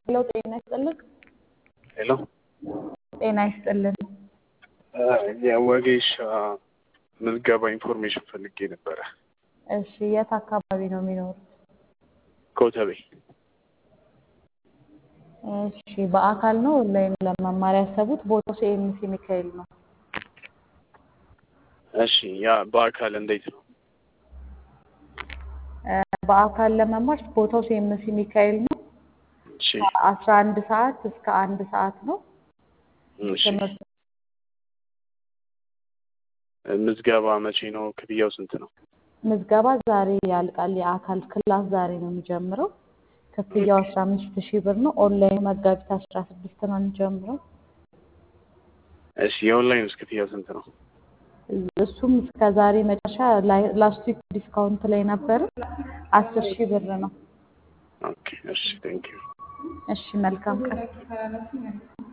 ሄሎ ጤና ይስጥልን። ሄሎ ጤና ይስጥልን። የወጌሻ ምዝገባ ኢንፎርሜሽን ፈልጌ ነበረ። እሺ የት አካባቢ ነው የሚኖሩት? ኮተቤ። እሺ በአካል ነው ኦንላይን ለመማር ያሰቡት? ቦታው ሲኤምሲ ሚካኤል ነው። እሺ ያ በአካል እንዴት ነው? በአካል ለመማር ቦታው ሲኤምሲ ሚካኤል ነው። እሺ ከ11 ሰዓት እስከ 1 ሰዓት ነው። እሺ ትምህርት ምዝገባ መቼ ነው? ክፍያው ስንት ነው? ምዝገባ ዛሬ ያልቃል። የአካል ክላስ ዛሬ ነው የሚጀምረው። ክፍያው 15000 ብር ነው። ኦንላይን መጋቢት 16 ነው የሚጀምረው። እሺ የኦንላይን ክፍያው ስንት ነው? እሱም እስከ ዛሬ መጨረሻ ላስት ዊክ ዲስካውንት ላይ ነበር 10000 ብር ነው። ኦኬ እሺ ቴንክ ዩ። እሺ መልካም ቀን።